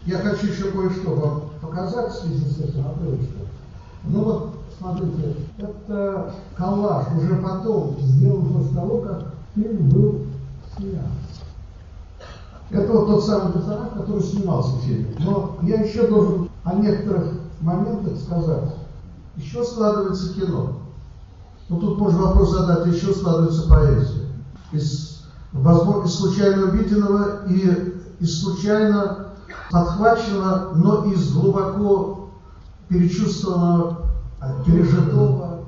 Я хочу еще кое-что вам показать в связи с этим отрывочком. Ну вот, смотрите, это коллаж уже потом сделан после того, как фильм был снят. Это вот тот самый персонаж, который снимался в фильме. Но я еще должен о некоторых моментах сказать. Еще складывается кино. Ну тут можно вопрос задать, еще складывается поэзия. Из случайно увиденного и из случайно подхваченного, но из глубоко перечувствованного, пережитого,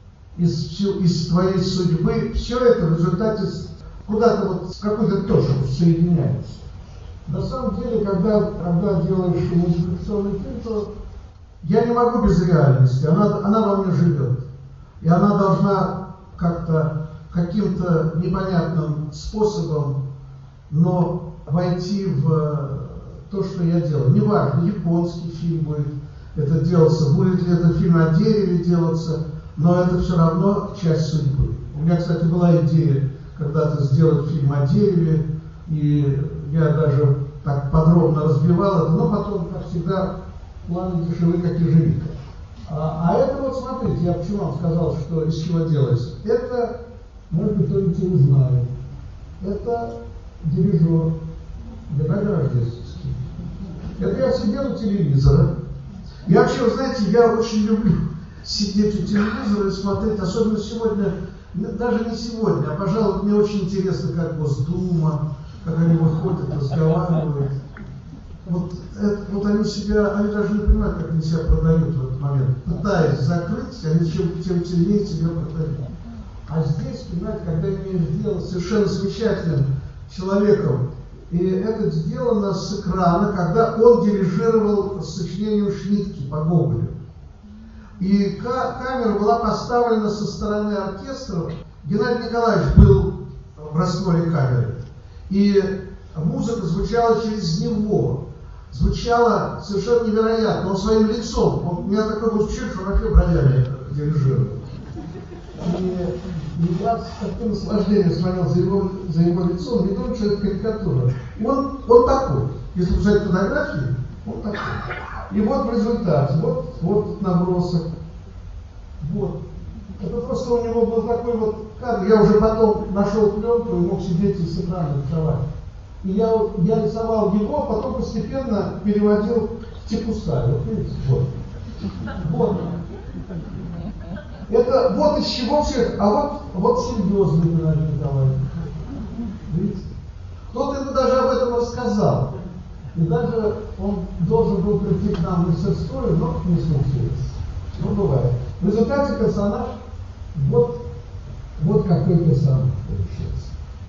из твоей судьбы. Все это в результате куда-то вот в какую-то точку соединяется. На самом деле, когда делаешь мультипликационный фильм, то я не могу без реальности, она во мне живет. И она должна как-то, каким-то непонятным способом, но войти в то, что я делаю. Неважно, японский фильм будет это делаться, будет ли это фильм о дереве делаться, но это все равно часть судьбы. У меня, кстати, была идея когда-то сделать фильм о дереве, и я даже так подробно разбивал это, но потом, как всегда, планы дешевы, как ежевика. А это вот, смотрите, я почему вам сказал, что из чего делается. Это, может быть, кто-нибудь не знает, это дирижер Геннадий Рождественский. Это я сидел у телевизора. Я вообще, вы знаете, я очень люблю сидеть у телевизора и смотреть, особенно сегодня, даже не сегодня, а, пожалуй, мне очень интересно, как Госдума, как они выходят, разговаривают. Вот они даже не понимают, как они себя продают в этот момент. Пытаясь закрыть, они тем сильнее себя продают. А здесь, понимаете, когда имеешь дело с совершенно замечательным человеком, и это сделано с экрана, когда он дирижировал сочинением Шнитке по Гоголю. И камера была поставлена со стороны оркестра. Геннадий Николаевич был в растворе камеры. И музыка звучала через него. Звучало совершенно невероятно. Он своим лицом, у меня такой был чуть, что вообще бровями дирижировал. И я с таким наслаждением смотрел за его лицом, не думаю, что это карикатура. И он такой. Если взять фотографии, он такой. И вот в результате, вот набросок. Вот. Это просто у него был такой вот кадр. Я уже потом нашел пленку и мог сидеть и с экрана рисовать. И я рисовал его, а потом постепенно переводил в типуса. Вот видите? Вот. Это вот из чего всех, а вот серьезный Геннадий Николаевич. Видите? Кто-то ему даже об этом рассказал. И даже он должен был прийти к нам в мастерскую, но не случилось. Ну, бывает. В результате персонаж, вот какой персонаж получился.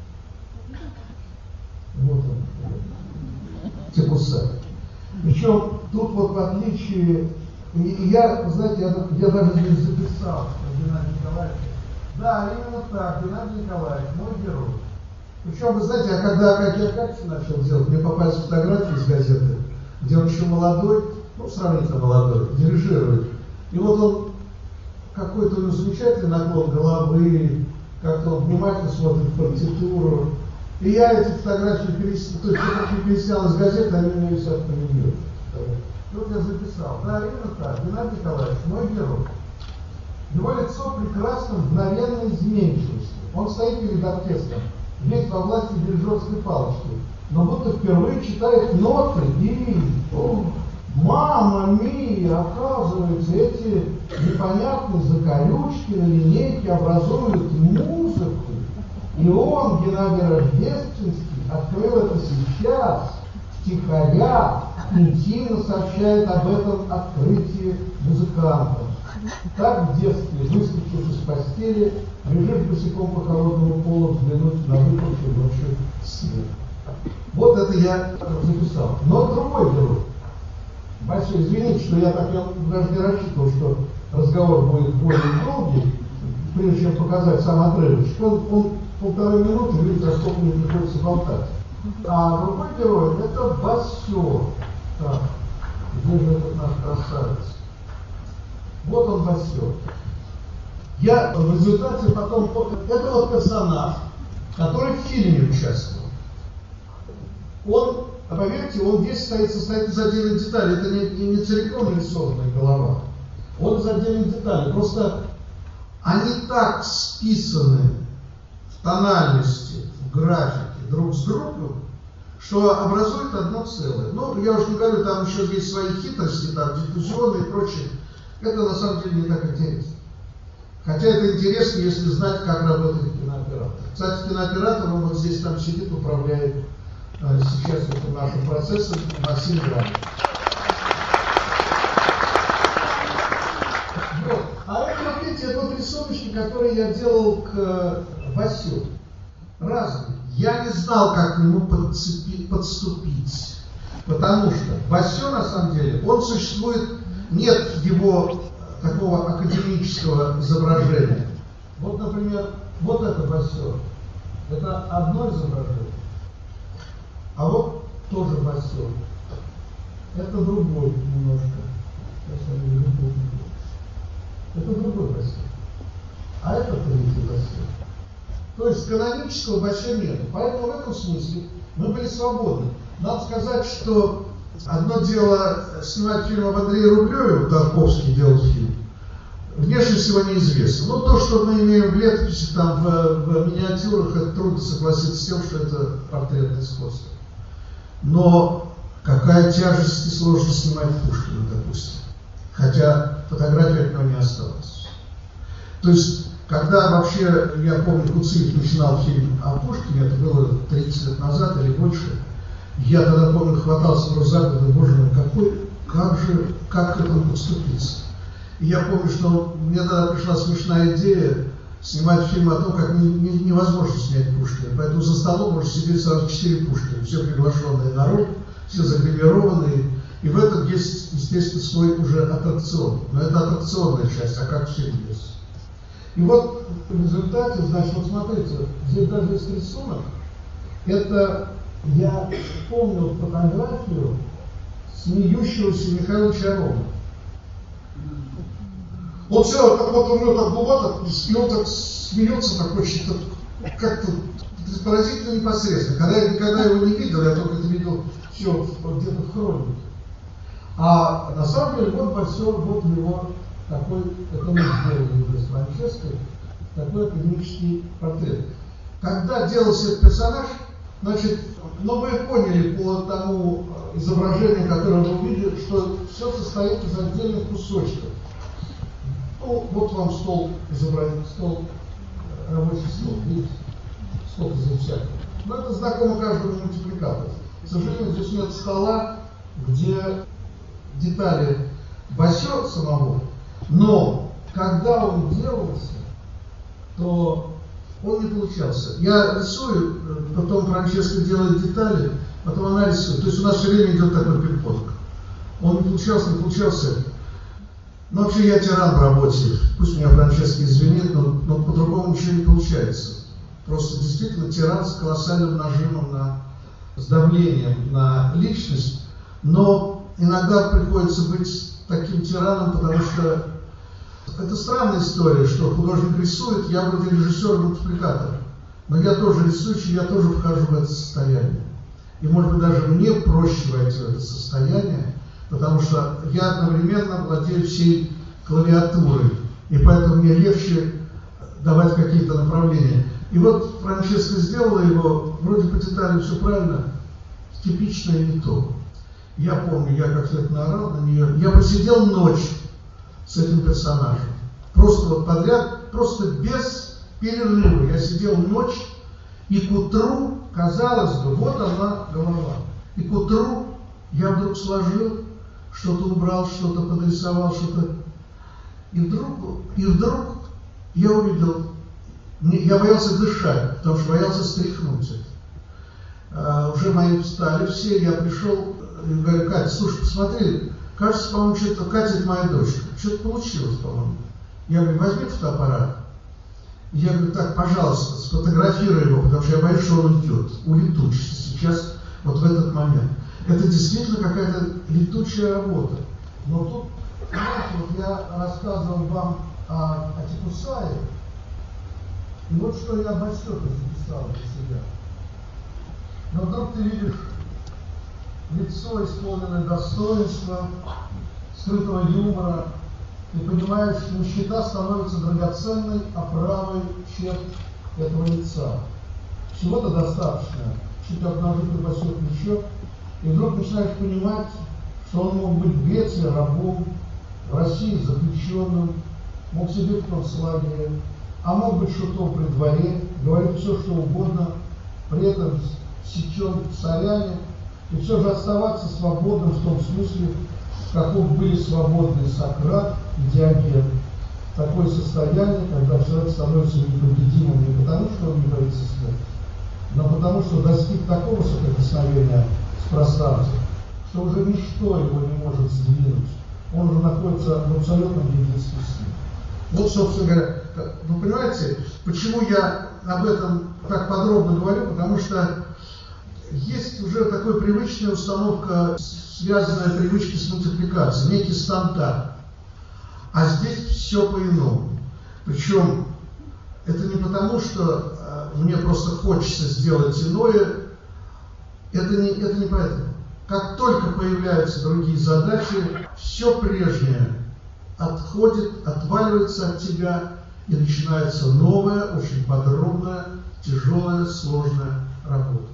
Вот он. Типуса. Причем тут вот в отличие, и я, знаете, я даже здесь записал Геннадий Николаевич. Да, именно так, Геннадий Николаевич, мой герой. Причем, вы знаете, когда Акакий Акакич начал делать, мне попались фотографии из газеты, где он еще молодой, ну, сравнительно молодой, дирижирует. И вот он, какой-то у него замечательный наклон головы, как-то он внимательно смотрит партитуру. И я эти фотографии переснял из газеты, они у меня висят на видео. Вот я записал. Да, именно так. Геннадий Николаевич, мой герой. Его лицо прекрасно в мгновенной изменчивости. Он стоит перед оркестром, весь во власти дирижерской палочки, но будто впервые читает ноты и... Мама мия, оказывается, эти непонятные закорючки на линейке образуют музыку. И он, Геннадий Рождественский, открыл это сейчас, втихаря, интимно сообщает об этом открытии музыкантам. Так в детстве, выскочив из постели, лежишь босиком по холодному полу взглянуть на выпавший ночью свет. Вот это я записал. Но другой герой. Большой, извините, что я даже не рассчитывал, что разговор будет более долгий, прежде чем показать сам отрывочек. Он 1,5 минуты, видите, а сколько мне приходится болтать. А другой герой — это Басё. Так, где же этот наш красавец? Вот он, Басё. Я в результате потом... Это вот персонаж, который в фильме участвовал. Он поверьте, он весь состоит из отдельных деталей. Это не целиком нарисованная голова. Он из отдельных деталей. Просто они так списаны в тональности, в графике друг с другом, что образует одно целое. Ну, я уж не говорю, там еще есть свои хитрости, там диффузионные и прочее. Это на самом деле не так интересно. Хотя это интересно, если знать, как работает кинооператор. Кстати, кинооператор, он вот здесь там сидит, управляет сейчас этим нашим процессом Максим Гранов. Вот. А это, вот видите, это вот рисуночки, которые я делал к Васю. Разные. Я не знал, как к нему подступить. Потому что Васю, на самом деле, он существует, нет его такого академического изображения. Вот, например, вот это Васю. Это одно изображение. А вот тоже Васю. Это другой немножко. Это другой Васю. А это третий Васю. То есть канонического Васю нет. Поэтому в этом смысле мы были свободны. Надо сказать, что одно дело снимать фильм об Андрее Рублеве, Тарковский делал фильм, внешне всего неизвестно. Но то, что мы имеем в летописи, там, в миниатюрах, это трудно согласиться с тем, что это портретное сходство. Но какая тяжесть и сложность снимать Пушкина, допустим. Хотя фотография от него не осталась. То есть, когда вообще, я помню, Куцыев начинал фильм о Пушкине, это было 30 лет назад или больше, я тогда, помню, хватался за годы, боже мой, как к этому подступиться. И я помню, что мне тогда пришла смешная идея снимать фильм о том, как невозможно снять Пушкина. Поэтому за столом может сидеть сразу 4 Пушкина, все приглашенные народ, все загримированные. И в этом есть, естественно, свой уже аттракцион. Но это аттракционная часть, а как все есть. И вот в результате, значит, вот смотрите, здесь даже есть рисунок. Это я помнил фотографию смеющегося Михаила Чарова. Он все, как вот у него так бывало, и он так смеется, так очень как-то поразительно непосредственно. Когда я никогда его не видел, я только это видел все где-то в хронике. А на самом деле вот Васю, вот его такой, это мы сделали уже с Франческой, такой академический портрет. Когда делался этот персонаж, значит, ну вы поняли по тому изображению, которое вы увидели, что все состоит из отдельных кусочков. Ну, вот вам стол изобразить, стол, рабочий стол, видите, сколько здесь всякого. Но это знакомо каждому мультипликатору. К сожалению, здесь нет стола, где детали Васю самого, но когда он делался, то он не получался. Я рисую, потом Франческа делает детали, потом она рисует. То есть у нас все время идет такой пинг-понг. Он не получался. Но вообще я тиран в работе. Пусть меня Франческа извинит, но по-другому ничего не получается. Просто действительно тиран с колоссальным нажимом с давлением на личность. Но иногда приходится быть таким тираном, потому что это странная история, что художник рисует, я вроде режиссер-мультипликатор, но я тоже рисующий, я тоже вхожу в это состояние. И может быть даже мне проще войти в это состояние, потому что я одновременно владею всей клавиатурой, и поэтому мне легче давать какие-то направления. И вот Франческа сделала его, вроде по деталям все правильно, типично и не то. Я помню, я как-то наорал на нее, я посидел ночь с этим персонажем. Просто вот подряд, просто без перерыва. Я сидел ночь, и к утру, казалось бы, вот она голова. И к утру я вдруг сложил, что-то убрал, что-то подрисовал, что-то. И вдруг я увидел, я боялся дышать, потому что боялся стряхнуть это. Уже мои встали все, я пришел и говорю: Катя, слушай, посмотри, кажется, по-моему, что-то, Катя, это моя дочка, что-то получилось, по-моему. Я говорю: возьми фотоаппарат. Я говорю: так, пожалуйста, сфотографируй его, потому что я боюсь, что он уйдет, улетучится сейчас, вот в этот момент. Это действительно какая-то летучая работа. Но тут, знаете, вот я рассказывал вам о Тикусае, и вот что я обо всем записал для себя. Но вдруг ты видишь лицо, исполненное достоинства, скрытого юмора, и понимаешь, что нищета становится драгоценной оправой черт этого лица. Всего-то достаточно, чуть обнажить небольшое плечо, и вдруг начинаешь понимать, что он мог быть в Греции рабом, в России заключенным, мог сидеть в концлагере, а мог быть шутом при дворе, говорить все, что угодно, при этом сечен царями, и все же оставаться свободным в том смысле, каков были свободны Сократ и Диоген. Такое состояние, когда человек становится непобедимым не потому, что он не боится смерти, но потому, что достиг такого соприкосновения с пространством, что уже ничто его не может сдвинуть. Он уже находится в абсолютном единстве с ним. Вот, собственно говоря, вы понимаете, почему я об этом так подробно говорю, потому что есть уже такая привычная установка, связанная привычки с мультипликацией, некий стандарт. А здесь все по-иному. Причем это не потому, что мне просто хочется сделать иное, это не поэтому. Как только появляются другие задачи, все прежнее отходит, отваливается от тебя, и начинается новая, очень подробная, тяжелая, сложная работа.